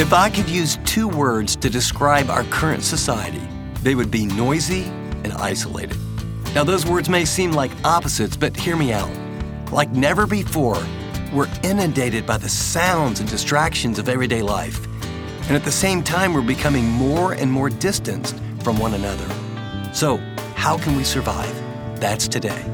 If I could use two words to describe our current society, they would be noisy and isolated. Now, those words may seem like opposites, but hear me out. Like never before, we're inundated by the sounds and distractions of everyday life. And at the same time, we're becoming more and more distanced from one another. So, how can we survive? That's today.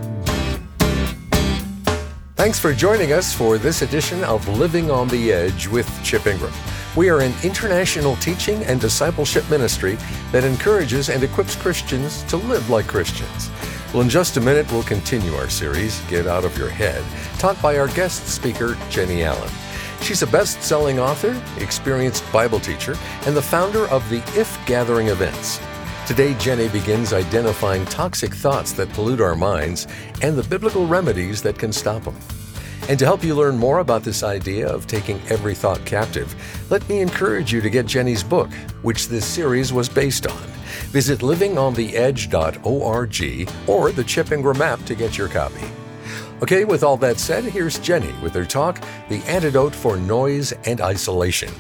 Thanks for joining us for this edition of Living on the Edge with Chip Ingram. We are an international teaching and discipleship ministry that encourages and equips Christians to live like Christians. Well, in just a minute, we'll continue our series, Get Out of Your Head, taught by our guest speaker, Jennie Allen. She's a best-selling author, experienced Bible teacher, and the founder of the If Gathering events. Today, Jennie begins identifying toxic thoughts that pollute our minds and the biblical remedies that can stop them. And to help you learn more about this idea of taking every thought captive, let me encourage you to get Jennie's book, which this series was based on. Visit livingontheedge.org or the Chip Ingram app to get your copy. Okay, with all that said, here's Jennie with her talk, The Antidote for Noise and Isolation.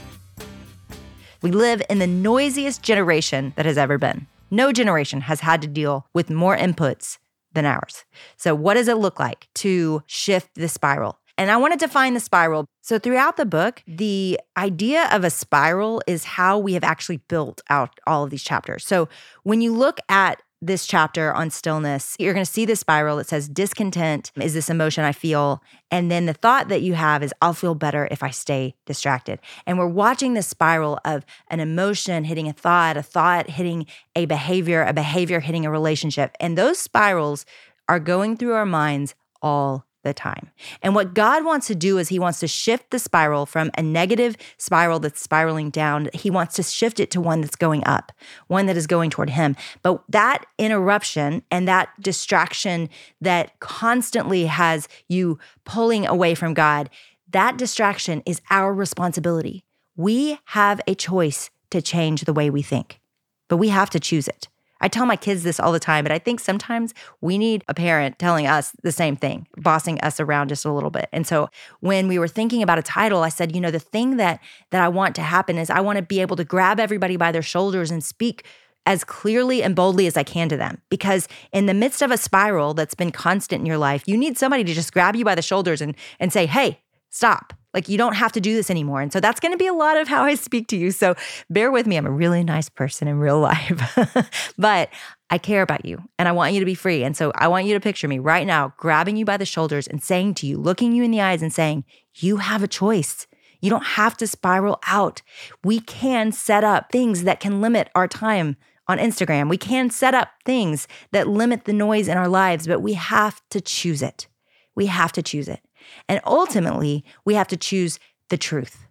We live in the noisiest generation that has ever been. No generation has had to deal with more inputs than ours. So what does it look like to shift the spiral? And I want to define the spiral. So throughout the book, the idea of a spiral is how we have actually built out all of these chapters. So when you look at this chapter on stillness, you're going to see this spiral. It says discontent is this emotion I feel. And then the thought that you have is I'll feel better if I stay distracted. And we're watching this spiral of an emotion hitting a thought hitting a behavior hitting a relationship. And those spirals are going through our minds all the time. And what God wants to do is he wants to shift the spiral from a negative spiral that's spiraling down. He wants to shift it to one that's going up, one that is going toward him. But that interruption and that distraction that constantly has you pulling away from God, that distraction is our responsibility. We have a choice to change the way we think, but we have to choose it. I tell my kids this all the time, but I think sometimes we need a parent telling us the same thing, bossing us around just a little bit. And so when we were thinking about a title, I said, the thing that I want to happen is I want to be able to grab everybody by their shoulders and speak as clearly and boldly as I can to them. Because in the midst of a spiral that's been constant in your life, you need somebody to just grab you by the shoulders and say, hey, stop. Like, you don't have to do this anymore. And so that's going to be a lot of how I speak to you. So bear with me. I'm a really nice person in real life, but I care about you and I want you to be free. And so I want you to picture me right now, grabbing you by the shoulders and saying to you, looking you in the eyes and saying, you have a choice. You don't have to spiral out. We can set up things that can limit our time on Instagram. We can set up things that limit the noise in our lives, but we have to choose it. We have to choose it. And ultimately, we have to choose the truth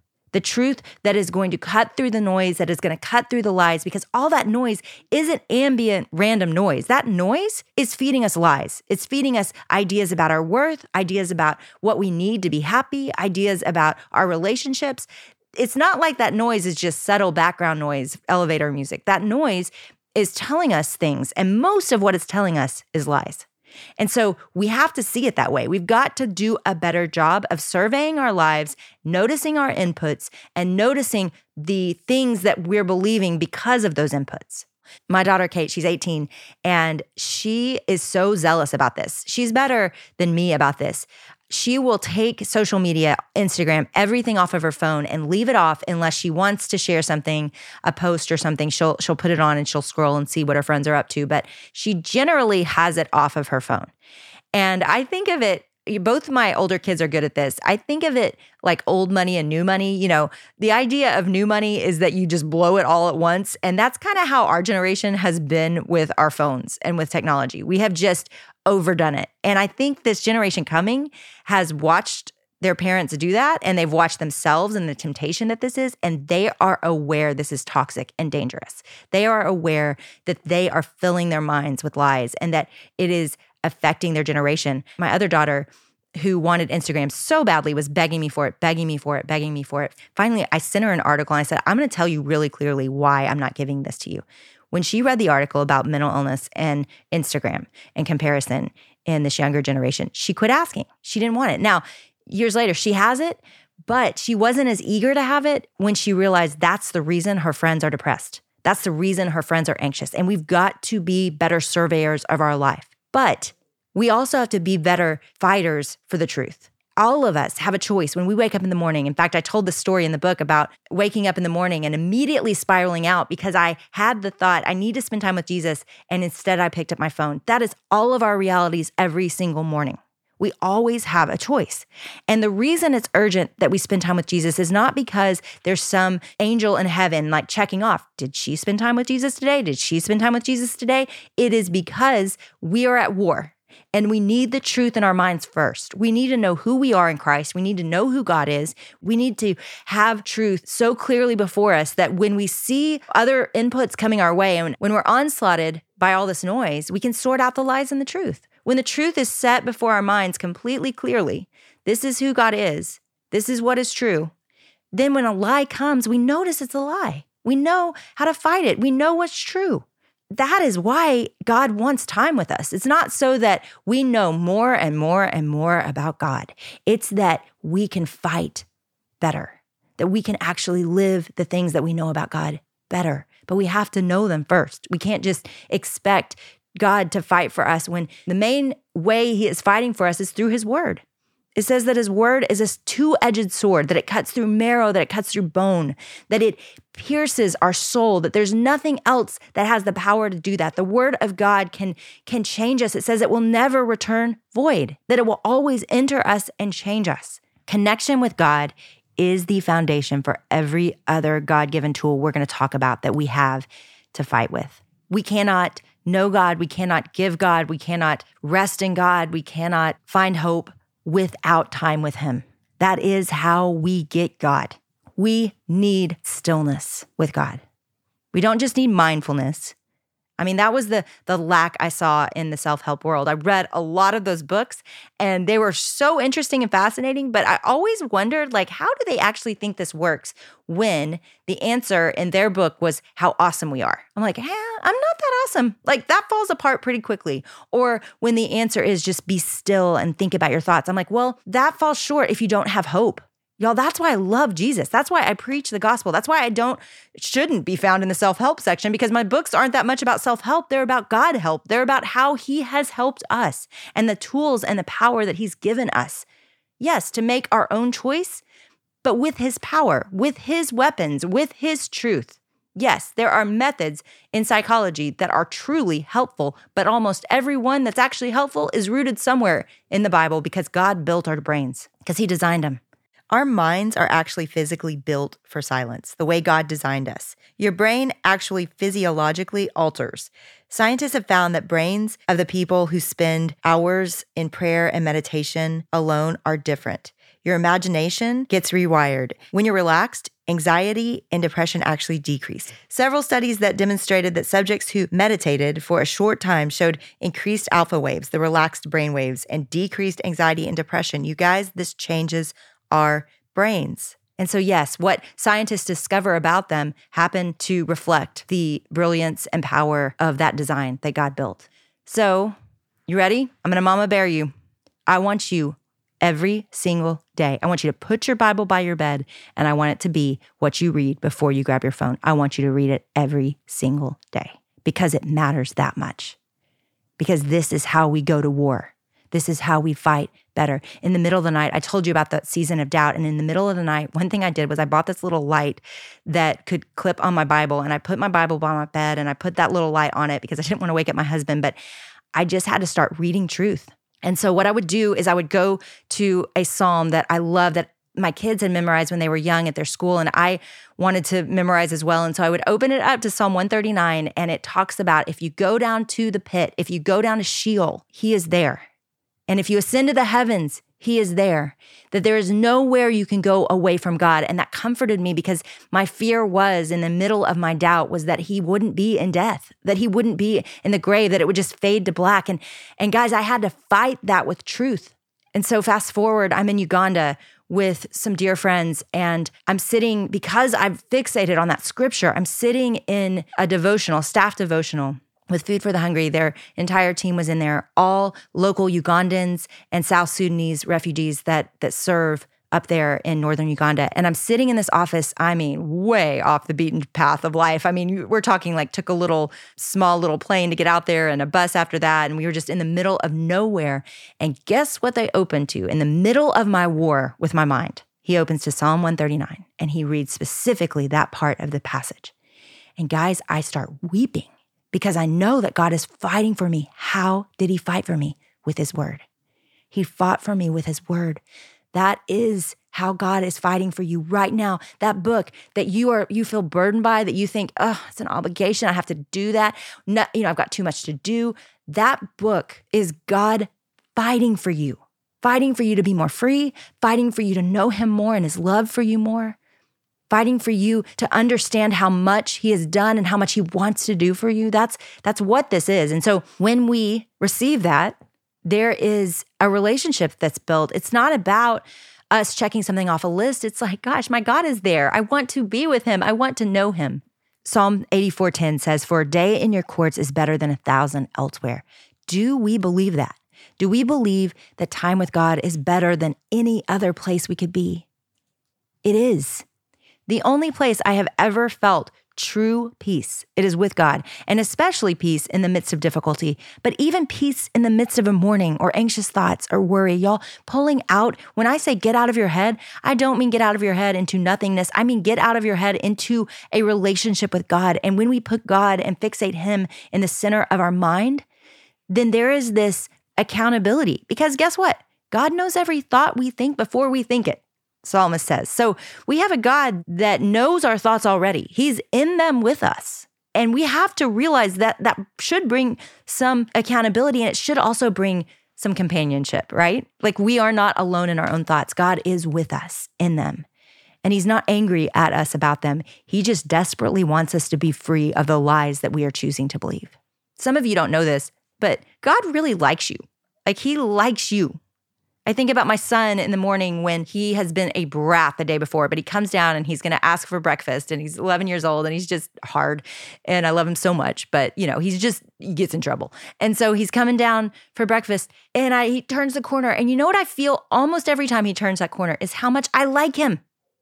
that is going to cut through the noise, that is going to cut through the lies, because all that noise isn't ambient, random noise. That noise is feeding us lies. It's feeding us ideas about our worth, ideas about what we need to be happy, ideas about our relationships. It's not like that noise is just subtle background noise, elevator music. That noise is telling us things, and most of what it's telling us is lies. And so we have to see it that way. We've got to do a better job of surveying our lives, noticing our inputs, and noticing the things that we're believing because of those inputs. My daughter, Kate, she's 18, and she is so zealous about this. She's better than me about this. She will take social media, Instagram, everything off of her phone and leave it off unless she wants to share something, a post or something. She'll put it on and she'll scroll and see what her friends are up to. But she generally has it off of her phone. And I think of it, both my older kids are good at this. I think of it like old money and new money. The idea of new money is that you just blow it all at once. And that's kind of how our generation has been with our phones and with technology. We have just overdone it. And I think this generation coming has watched their parents do that, and they've watched themselves and the temptation that this is, and they are aware this is toxic and dangerous. They are aware that they are filling their minds with lies and that it is affecting their generation. My other daughter, who wanted Instagram so badly, was begging me for it. Finally, I sent her an article and I said, I'm going to tell you really clearly why I'm not giving this to you. When she read the article about mental illness and Instagram and comparison in this younger generation, she quit asking. She didn't want it. Now, years later, she has it, But she wasn't as eager to have it when she realized that's the reason her friends are depressed. That's the reason her friends are anxious. And we've got to be better surveyors of our life. But we also have to be better fighters for the truth. All of us have a choice when we wake up in the morning. In fact, I told the story in the book about waking up in the morning and immediately spiraling out because I had the thought, I need to spend time with Jesus, and instead I picked up my phone. That is all of our realities every single morning. We always have a choice. And the reason it's urgent that we spend time with Jesus is not because there's some angel in heaven like checking off, did she spend time with Jesus today? Did she spend time with Jesus today? It is because we are at war. And we need the truth in our minds first. We need to know who we are in Christ. We need to know who God is. We need to have truth so clearly before us that when we see other inputs coming our way and when we're onslaughted by all this noise, we can sort out the lies and the truth. When the truth is set before our minds completely clearly, this is who God is. This is what is true. Then when a lie comes, we notice it's a lie. We know how to fight it. We know what's true. That is why God wants time with us. It's not so that we know more and more and more about God. It's that we can fight better, that we can actually live the things that we know about God better. But we have to know them first. We can't just expect God to fight for us when the main way he is fighting for us is through his word. It says that his word is a two-edged sword, that it cuts through marrow, that it cuts through bone, that it pierces our soul, that there's nothing else that has the power to do that. The word of God can change us. It says it will never return void, that it will always enter us and change us. Connection with God is the foundation for every other God-given tool we're going to talk about that we have to fight with. We cannot know God, we cannot give God, we cannot rest in God, we cannot find hope without time with him. That is how we get God. We need stillness with God. We don't just need mindfulness. I mean, that was the lack I saw in the self-help world. I read a lot of those books and they were so interesting and fascinating, but I always wondered, like, how do they actually think this works when the answer in their book was how awesome we are? I'm like, I'm not that awesome. Like, that falls apart pretty quickly. Or when the answer is just be still and think about your thoughts. I'm like, well, that falls short if you don't have hope. Y'all, that's why I love Jesus. That's why I preach the gospel. That's why shouldn't be found in the self-help section, because my books aren't that much about self-help. They're about God help. They're about how he has helped us and the tools and the power that he's given us. Yes, to make our own choice, but with his power, with his weapons, with his truth. Yes, there are methods in psychology that are truly helpful, but almost every one that's actually helpful is rooted somewhere in the Bible because God built our brains, because he designed them. Our minds are actually physically built for silence, the way God designed us. Your brain actually physiologically alters. Scientists have found that brains of the people who spend hours in prayer and meditation alone are different. Your imagination gets rewired. When you're relaxed, anxiety and depression actually decrease. Several studies that demonstrated that subjects who meditated for a short time showed increased alpha waves, the relaxed brain waves, and decreased anxiety and depression. You guys, this changes our brains. And so yes, what scientists discover about them happen to reflect the brilliance and power of that design that God built. So, you ready? I'm going to mama bear you. I want you every single day. I want you to put your Bible by your bed, and I want it to be what you read before you grab your phone. I want you to read it every single day because it matters that much. Because this is how we go to war. This is how we fight better. In the middle of the night, I told you about that season of doubt. And in the middle of the night, one thing I did was I bought this little light that could clip on my Bible. And I put my Bible by my bed and I put that little light on it because I didn't want to wake up my husband. But I just had to start reading truth. And so what I would do is I would go to a psalm that I love that my kids had memorized when they were young at their school, and I wanted to memorize as well. And so I would open it up to Psalm 139, and it talks about if you go down to the pit, if you go down to Sheol, he is there. And if you ascend to the heavens, he is there, that there is nowhere you can go away from God. And that comforted me because my fear was in the middle of my doubt was that he wouldn't be in death, that he wouldn't be in the grave, that it would just fade to black. And guys, I had to fight that with truth. And so fast forward, I'm in Uganda with some dear friends, and I'm sitting, because I've fixated on that scripture, I'm sitting in a devotional, staff devotional, with Food for the Hungry. Their entire team was in there, all local Ugandans and South Sudanese refugees that serve up there in northern Uganda. And I'm sitting in this office, way off the beaten path of life. We're talking like took a small little plane to get out there and a bus after that. And we were just in the middle of nowhere. And guess what they opened to in the middle of my war with my mind? He opens to Psalm 139 and he reads specifically that part of the passage. And guys, I start weeping because I know that God is fighting for me. How did he fight for me? With his word. He fought for me with his word. That is how God is fighting for you right now. That book that you feel burdened by, that you think, oh, it's an obligation. I have to do that. No, I've got too much to do. That book is God fighting for you to be more free, fighting for you to know him more and his love for you more, fighting for you to understand how much he has done and how much he wants to do for you. That's what this is. And so when we receive that, there is a relationship that's built. It's not about us checking something off a list. It's like, gosh, my God is there. I want to be with him. I want to know him. Psalm 84:10 says, "For a day in your courts is better than 1,000 elsewhere." Do we believe that? Do we believe that time with God is better than any other place we could be? It is. The only place I have ever felt true peace, it is with God, and especially peace in the midst of difficulty, but even peace in the midst of a mourning or anxious thoughts or worry. Y'all, pulling out, when I say get out of your head, I don't mean get out of your head into nothingness. I mean get out of your head into a relationship with God. And when we put God and fixate him in the center of our mind, then there is this accountability. Because guess what? God knows every thought we think before we think it. Psalmist says. So we have a God that knows our thoughts already. He's in them with us. And we have to realize that that should bring some accountability, and it should also bring some companionship, right? Like we are not alone in our own thoughts. God is with us in them. And he's not angry at us about them. He just desperately wants us to be free of the lies that we are choosing to believe. Some of you don't know this, but God really likes you. Like he likes you. I think about my son in the morning when he has been a brat the day before, but he comes down and he's going to ask for breakfast, and he's 11 years old and he's just hard, and I love him so much, but he gets in trouble. And so he's coming down for breakfast, and he turns the corner, and you know what I feel almost every time he turns that corner is how much I like him.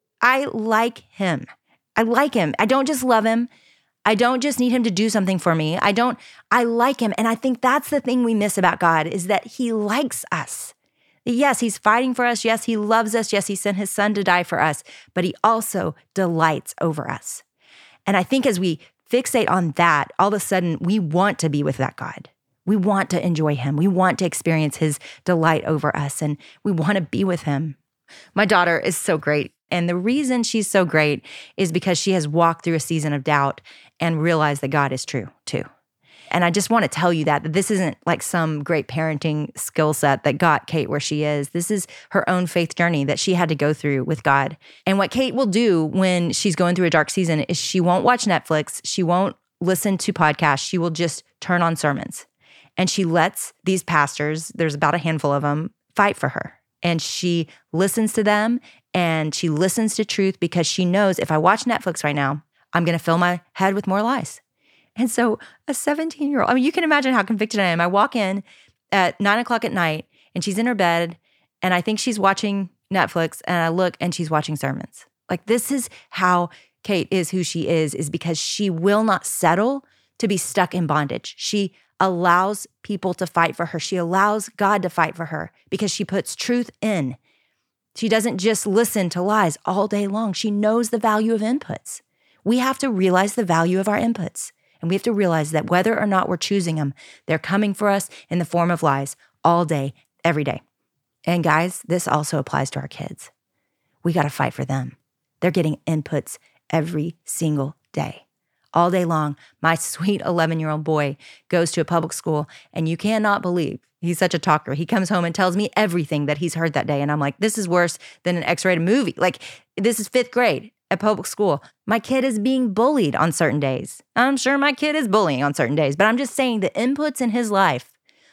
I like him. I like him. I don't just love him. I don't just need him to do something for me. I like him. And I think that's the thing we miss about God is that he likes us. Yes, he's fighting for us. Yes, he loves us. Yes, he sent his son to die for us, but he also delights over us. And I think as we fixate on that, all of a sudden we want to be with that God. We want to enjoy him. We want to experience his delight over us, and we want to be with him. My daughter is so great. And the reason she's so great is because she has walked through a season of doubt and realized that God is true too. And I just want to tell you that this isn't like some great parenting skill set that got Kate where she is. This is her own faith journey that she had to go through with God. And what Kate will do when she's going through a dark season is she won't watch Netflix. She won't listen to podcasts. She will just turn on sermons. And she lets these pastors, there's about a handful of them, fight for her. And she listens to them and she listens to truth because she knows if I watch Netflix right now, I'm going to fill my head with more lies. And so a 17-year-old, you can imagine how convicted I am. I walk in at 9:00 at night and she's in her bed and I think she's watching Netflix, and I look and she's watching sermons. Like this is how Kate is who she is because she will not settle to be stuck in bondage. She allows people to fight for her. She allows God to fight for her because she puts truth in. She doesn't just listen to lies all day long. She knows the value of inputs. We have to realize the value of our inputs. And we have to realize that whether or not we're choosing them, they're coming for us in the form of lies all day, every day. And guys, this also applies to our kids. We got to fight for them. They're getting inputs every single day. All day long, my sweet 11-year-old boy goes to a public school, and you cannot believe, he's such a talker. He comes home and tells me everything that he's heard that day. And I'm like, this is worse than an X-rated movie. Like, this is 5th grade. At public school, my kid is being bullied on certain days. I'm sure my kid is bullying on certain days, but I'm just saying the inputs in his life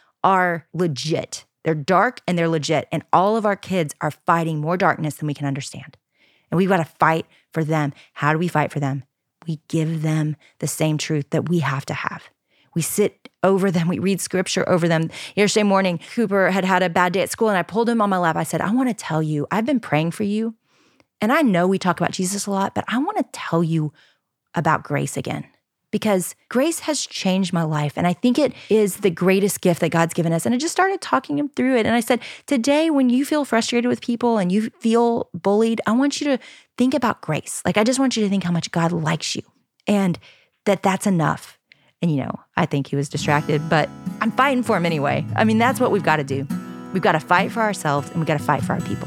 are legit. They're dark and they're legit. And all of our kids are fighting more darkness than we can understand. And we've got to fight for them. How do we fight for them? We give them the same truth that we have to have. We sit over them. We read scripture over them. Yesterday morning, Cooper had a bad day at school, and I pulled him on my lap. I said, I want to tell you, I've been praying for you. And I know we talk about Jesus a lot, but I want to tell you about grace again, because grace has changed my life. And I think it is the greatest gift that God's given us. And I just started talking him through it. And I said, today, when you feel frustrated with people and you feel bullied, I want you to think about grace. Like, I just want you to think how much God likes you and that's enough. And, I think he was distracted, but I'm fighting for him anyway. I mean, that's what we've got to do. We've got to fight for ourselves, and we've got to fight for our people.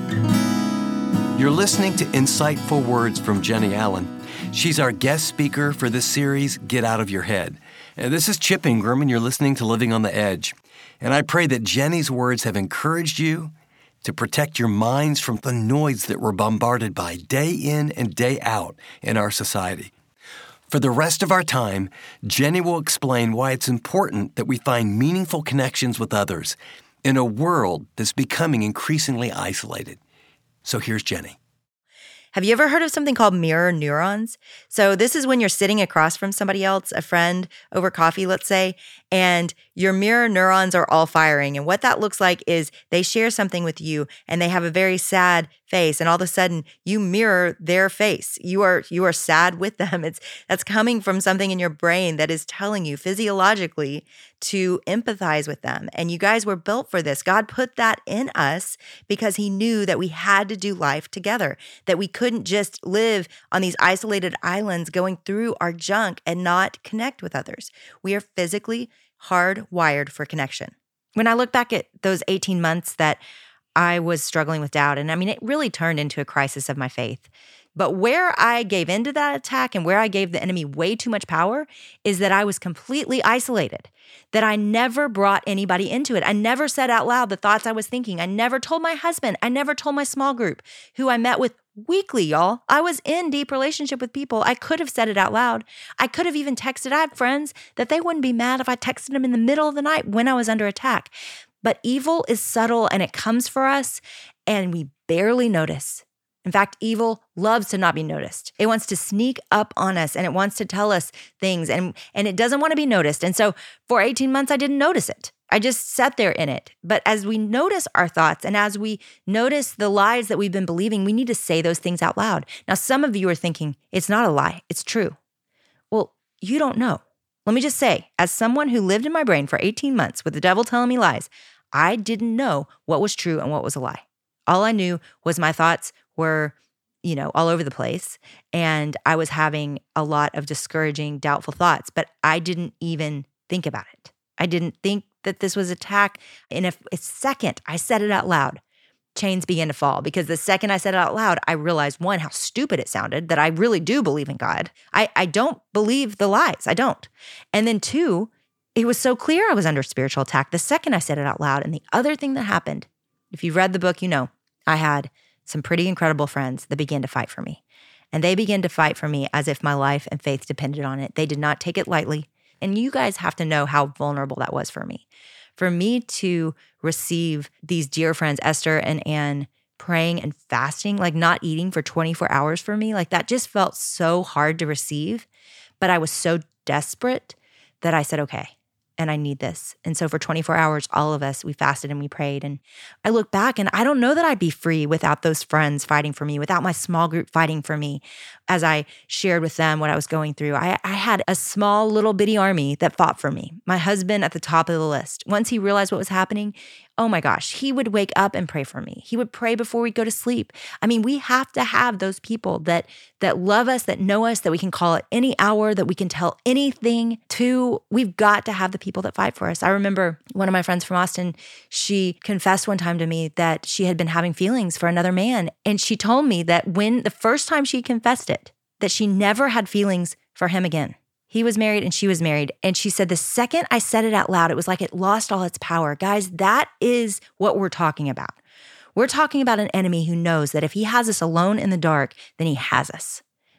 You're listening to Insightful Words from Jennie Allen. She's our guest speaker for this series, Get Out of Your Head. And this is Chip Ingram, and you're listening to Living on the Edge. And I pray that Jennie's words have encouraged you to protect your minds from the noise that we're bombarded by day in and day out in our society. For the rest of our time, Jennie will explain why it's important that we find meaningful connections with others in a world that's becoming increasingly isolated. So here's Jennie. Have you ever heard of something called mirror neurons? So this is when you're sitting across from somebody else, a friend, over coffee, let's say, and your mirror neurons are all firing. And what that looks like is they share something with you and they have a very sad face, and all of a sudden you mirror their face. You are sad with them. That's coming from something in your brain that is telling you physiologically to empathize with them. And you guys were built for this. God put that in us because he knew that we had to do life together, that we couldn't just live on these isolated islands going through our junk and not connect with others. We are physically hardwired for connection. When I look back at those 18 months that I was struggling with doubt, and I mean, it really turned into a crisis of my faith. But where I gave into that attack and where I gave the enemy way too much power is that I was completely isolated, that I never brought anybody into it. I never said out loud the thoughts I was thinking. I never told my husband. I never told my small group, who I met with weekly, y'all. I was in deep relationship with people. I could have said it out loud. I could have even texted. I had friends that they wouldn't be mad if I texted them in the middle of the night when I was under attack. But evil is subtle and it comes for us and we barely notice. In fact, evil loves to not be noticed. It wants to sneak up on us and it wants to tell us things and it doesn't want to be noticed. And so for 18 months, I didn't notice it. I just sat there in it. But as we notice our thoughts and as we notice the lies that we've been believing, we need to say those things out loud. Now, some of you are thinking, it's not a lie, it's true. Well, you don't know. Let me just say, as someone who lived in my brain for 18 months with the devil telling me lies, I didn't know what was true and what was a lie. All I knew was my thoughts were, all over the place. And I was having a lot of discouraging, doubtful thoughts, but I didn't even think about it. I didn't think that this was attack. In a second, I said it out loud. Chains began to fall because the second I said it out loud, I realized, one, how stupid it sounded, that I really do believe in God. I don't believe the lies. I don't. And then two, it was so clear I was under spiritual attack the second I said it out loud. And the other thing that happened, if you've read the book, I had some pretty incredible friends that began to fight for me. And they began to fight for me as if my life and faith depended on it. They did not take it lightly. And you guys have to know how vulnerable that was for me. For me to receive these dear friends, Esther and Anne, praying and fasting, like not eating for 24 hours for me, like that just felt so hard to receive. But I was so desperate that I said, okay, and I need this. And so for 24 hours, all of us, we fasted and we prayed. And I look back and I don't know that I'd be free without those friends fighting for me, without my small group fighting for me. As I shared with them what I was going through, I had a small little bitty army that fought for me. My husband at the top of the list. Once he realized what was happening, oh my gosh, he would wake up and pray for me. He would pray before we go to sleep. I mean, we have to have those people that love us, that know us, that we can call at any hour, that we can tell anything to. We've got to have the people that fight for us. I remember one of my friends from Austin, she confessed one time to me that she had been having feelings for another man. And she told me that when the first time she confessed it, that she never had feelings for him again. He was married and she was married. And she said, the second I said it out loud, it was like it lost all its power. Guys, that is what we're talking about. We're talking about an enemy who knows that if he has us alone in the dark, then he has us.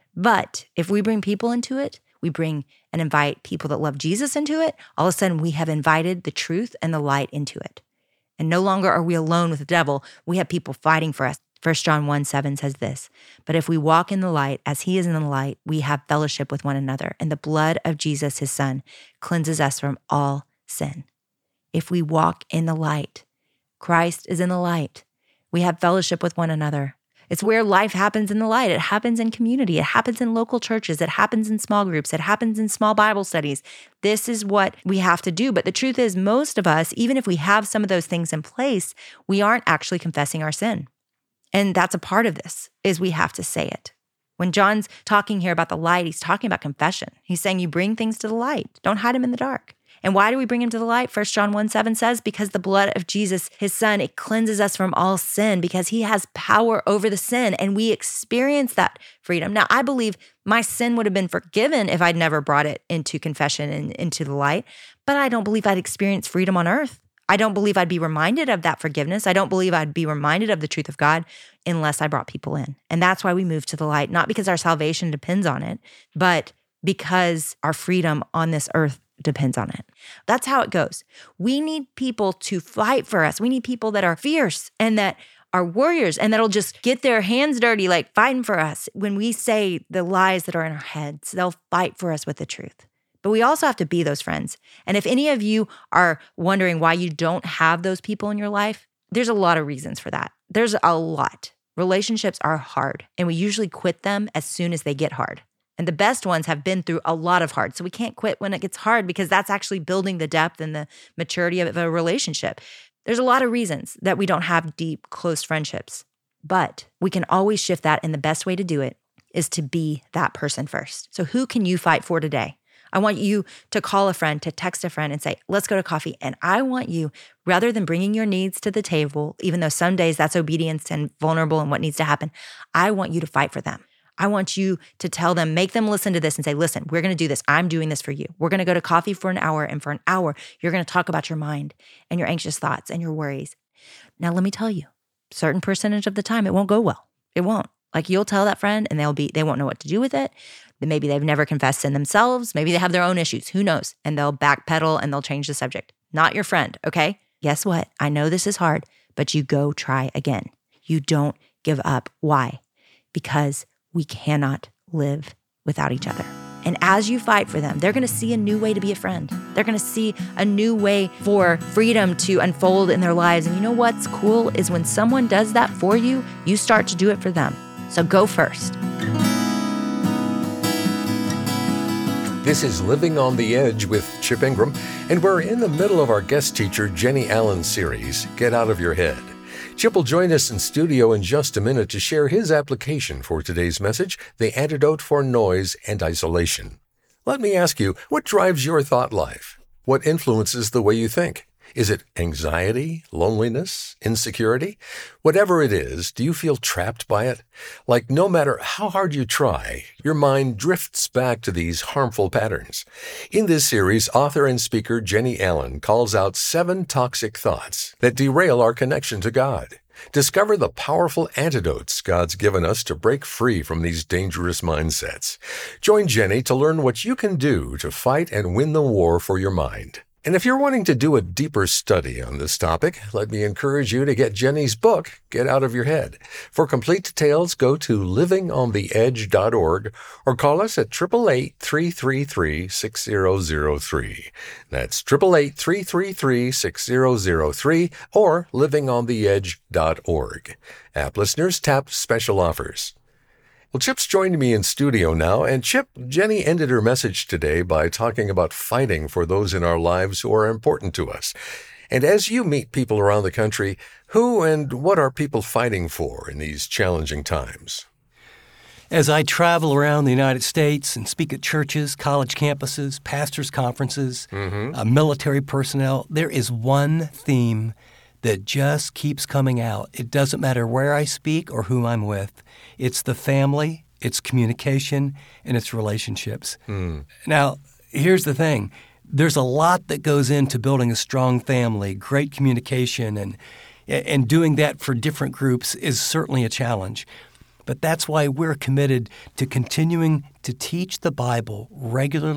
But if we bring people into it, we bring and invite people that love Jesus into it, all of a sudden we have invited the truth and the light into it. And no longer are we alone with the devil. We have people fighting for us. 1 John 1:7 says this, "But if we walk in the light as he is in the light, we have fellowship with one another, and the blood of Jesus, his son, cleanses us from all sin." If we walk in the light, Christ is in the light, we have fellowship with one another. It's where life happens in the light. It happens in community. It happens in local churches. It happens in small groups. It happens in small Bible studies. This is what we have to do. But the truth is, most of us, even if we have some of those things in place, we aren't actually confessing our sin. And that's a part of this, is we have to say it. When John's talking here about the light, he's talking about confession. He's saying you bring things to the light. Don't hide them in the dark. And why do we bring him to the light? 1 John 1:7 says, because the blood of Jesus, his son, it cleanses us from all sin because he has power over the sin and we experience that freedom. Now, I believe my sin would have been forgiven if I'd never brought it into confession and into the light, but I don't believe I'd experience freedom on earth. I don't believe I'd be reminded of that forgiveness. I don't believe I'd be reminded of the truth of God unless I brought people in. And that's why we move to the light, not because our salvation depends on it, but because our freedom on this earth depends on it. That's how it goes. We need people to fight for us. We need people that are fierce and that are warriors and that'll just get their hands dirty, like fighting for us. When we say the lies that are in our heads, they'll fight for us with the truth. But we also have to be those friends. And if any of you are wondering why you don't have those people in your life, there's a lot of reasons for that. There's a lot. Relationships are hard, and we usually quit them as soon as they get hard. And the best ones have been through a lot of hard. So we can't quit when it gets hard because that's actually building the depth and the maturity of a relationship. There's a lot of reasons that we don't have deep, close friendships, but we can always shift that. And the best way to do it is to be that person first. So who can you fight for today? I want you to call a friend, to text a friend and say, let's go to coffee. And I want you, rather than bringing your needs to the table, even though some days that's obedience and vulnerable and what needs to happen, I want you to fight for them. I want you to tell them, make them listen to this and say, listen, we're going to do this. I'm doing this for you. We're going to go to coffee for an hour. And for an hour, you're going to talk about your mind and your anxious thoughts and your worries. Now, let me tell you, certain percentage of the time, it won't go well. It won't. Like you'll tell that friend and they won't know what to do with it. Maybe they've never confessed sin themselves. Maybe they have their own issues. Who knows? And they'll backpedal and they'll change the subject. Not your friend, okay? Guess what? I know this is hard, but you go try again. You don't give up. Why? Because we cannot live without each other. And as you fight for them, they're going to see a new way to be a friend. They're going to see a new way for freedom to unfold in their lives. And you know what's cool is when someone does that for you, you start to do it for them. So go first. This is Living on the Edge with Chip Ingram, and we're in the middle of our guest teacher Jenny Allen series, Get Out of Your Head. Chip will join us in studio in just a minute to share his application for today's message, The Antidote for Noise and Isolation. Let me ask you, what drives your thought life? What influences the way you think? Is it anxiety, loneliness, insecurity? Whatever it is, do you feel trapped by it? Like no matter how hard you try, your mind drifts back to these harmful patterns. In this series, author and speaker Jenny Allen calls out 7 toxic thoughts that derail our connection to God. Discover the powerful antidotes God's given us to break free from these dangerous mindsets. Join Jenny to learn what you can do to fight and win the war for your mind. And if you're wanting to do a deeper study on this topic, let me encourage you to get Jenny's book, Get Out of Your Head. For complete details, go to livingontheedge.org or call us at 888-333-6003. That's 888-333-6003 or livingontheedge.org. App listeners tap special offers. Well, Chip's joined me in studio now, and Chip, Jenny ended her message today by talking about fighting for those in our lives who are important to us. And as you meet people around the country, who and what are people fighting for in these challenging times? As I travel around the United States and speak at churches, college campuses, pastors' conferences, military personnel, there is one theme that just keeps coming out. It doesn't matter where I speak or whom I'm with. It's the family, it's communication, and it's relationships. Now, here's the thing. There's a lot that goes into building a strong family. Great communication and doing that for different groups is certainly a challenge. But that's why we're committed to continuing to teach the Bible regularly,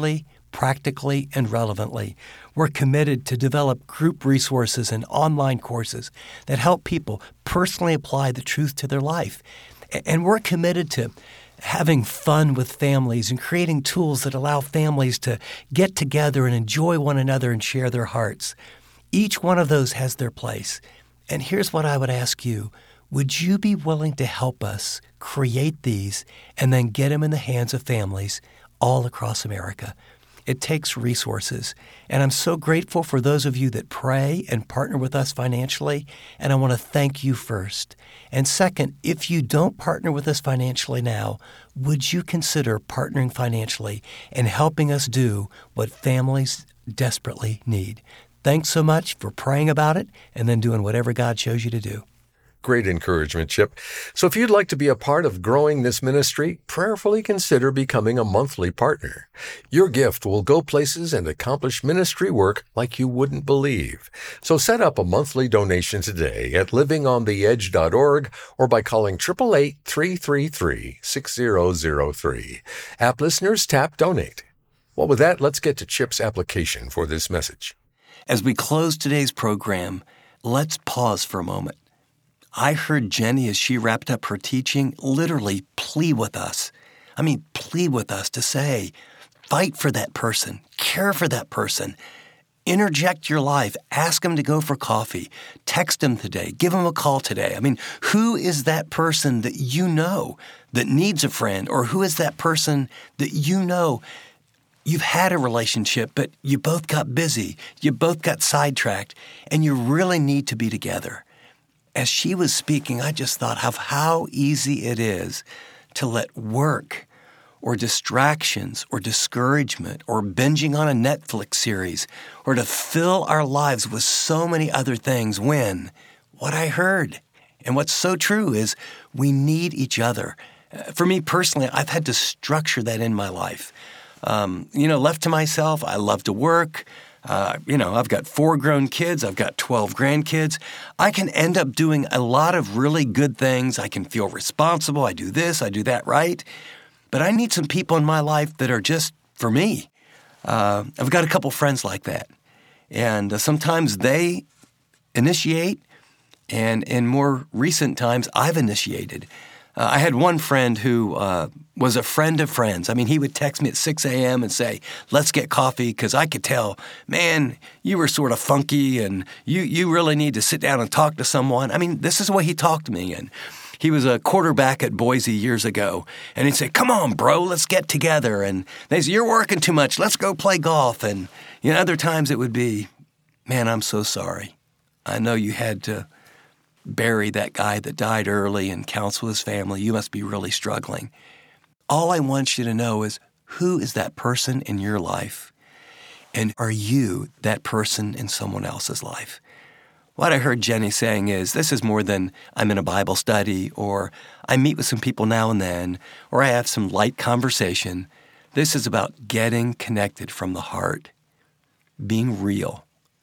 practically and relevantly. We're committed to develop group resources and online courses that help people personally apply the truth to their life. And we're committed to having fun with families and creating tools that allow families to get together and enjoy one another and share their hearts. Each one of those has their place. And here's what I would ask you. Would you be willing to help us create these and then get them in the hands of families all across America? It takes resources. And I'm so grateful for those of you that pray and partner with us financially, and I want to thank you first. And second, if you don't partner with us financially now, would you consider partnering financially and helping us do what families desperately need? Thanks so much for praying about it and then doing whatever God shows you to do. Great encouragement, Chip. So if you'd like to be a part of growing this ministry, prayerfully consider becoming a monthly partner. Your gift will go places and accomplish ministry work like you wouldn't believe. So set up a monthly donation today at livingontheedge.org or by calling 888-333-6003. App listeners, tap Donate. Well, with that, let's get to Chip's application for this message. As we close today's program, let's pause for a moment. I heard Jenny, as she wrapped up her teaching, literally plead with us. Plead with us to say, fight for that person, care for that person, interject your life, ask them to go for coffee, text them today, give them a call today. Who is that person that you know that needs a friend, or who is that person that you know you've had a relationship, but you both got busy, you both got sidetracked, and you really need to be together? As she was speaking, I just thought of how easy it is to let work or distractions or discouragement or binging on a Netflix series or to fill our lives with so many other things when what I heard and what's so true is we need each other. For me personally, I've had to structure that in my life. Left to myself, I love to work. I've got 4 grown kids. I've got 12 grandkids. I can end up doing a lot of really good things. I can feel responsible. I do this, I do that right. But I need some people in my life that are just for me. I've got a couple friends like that. And sometimes they initiate, and in more recent times, I've initiated. I had one friend who was a friend of friends. He would text me at 6 a.m. and say, let's get coffee, because I could tell, man, you were sort of funky and you really need to sit down and talk to someone. This is the way he talked to me. And he was a quarterback at Boise years ago. And he'd say, come on, bro, let's get together. And they'd say, you're working too much. Let's go play golf. And other times it would be, man, I'm so sorry. I know you had to bury that guy that died early and counsel his family. You must be really struggling. All I want you to know is, who is that person in your life? And are you that person in someone else's life? What I heard Jenny saying is, this is more than I'm in a Bible study, or I meet with some people now and then, or I have some light conversation. This is about getting connected from the heart, being real,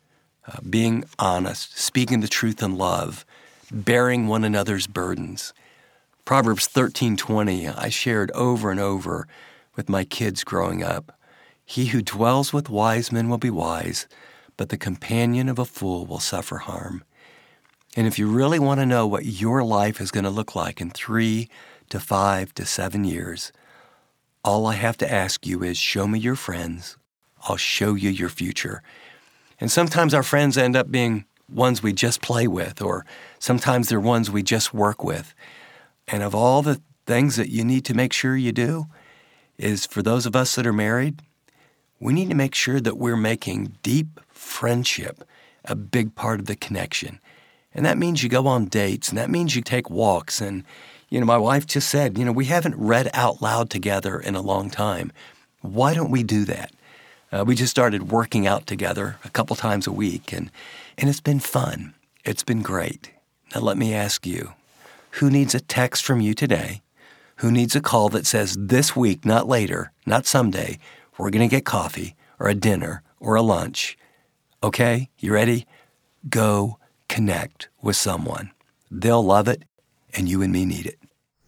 being honest, speaking the truth in love, bearing one another's burdens. Proverbs 13:20, I shared over and over with my kids growing up. He who dwells with wise men will be wise, but the companion of a fool will suffer harm. And if you really want to know what your life is going to look like in 3 to 5 to 7 years, all I have to ask you is, show me your friends. I'll show you your future. And sometimes our friends end up being ones we just play with, or sometimes they're ones we just work with. And of all the things that you need to make sure you do is, for those of us that are married, we need to make sure that we're making deep friendship a big part of the connection. And that means you go on dates, and that means you take walks. And, my wife just said, we haven't read out loud together in a long time. Why don't we do that? We just started working out together a couple times a week, and it's been fun. It's been great. Now let me ask you, who needs a text from you today? Who needs a call that says, this week, not later, not someday, we're going to get coffee or a dinner or a lunch? Okay, you ready? Go connect with someone. They'll love it, and you and me need it.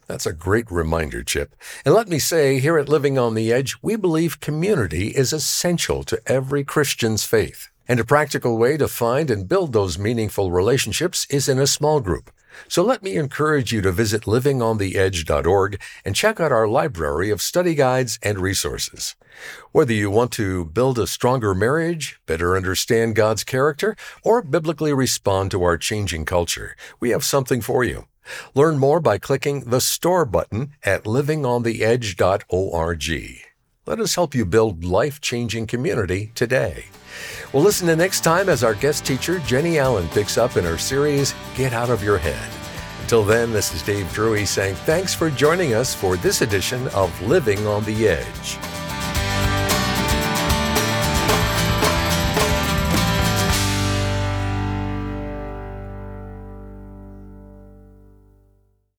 That's a great reminder, Chip. And let me say, here at Living on the Edge, we believe community is essential to every Christian's faith. And a practical way to find and build those meaningful relationships is in a small group. So let me encourage you to visit livingontheedge.org and check out our library of study guides and resources. Whether you want to build a stronger marriage, better understand God's character, or biblically respond to our changing culture, we have something for you. Learn more by clicking the Store button at livingontheedge.org. Let us help you build life-changing community today. Well, listen in next time as our guest teacher, Jenny Allen, picks up in her series, Get Out of Your Head. Until then, this is Dave Drury saying thanks for joining us for this edition of Living on the Edge.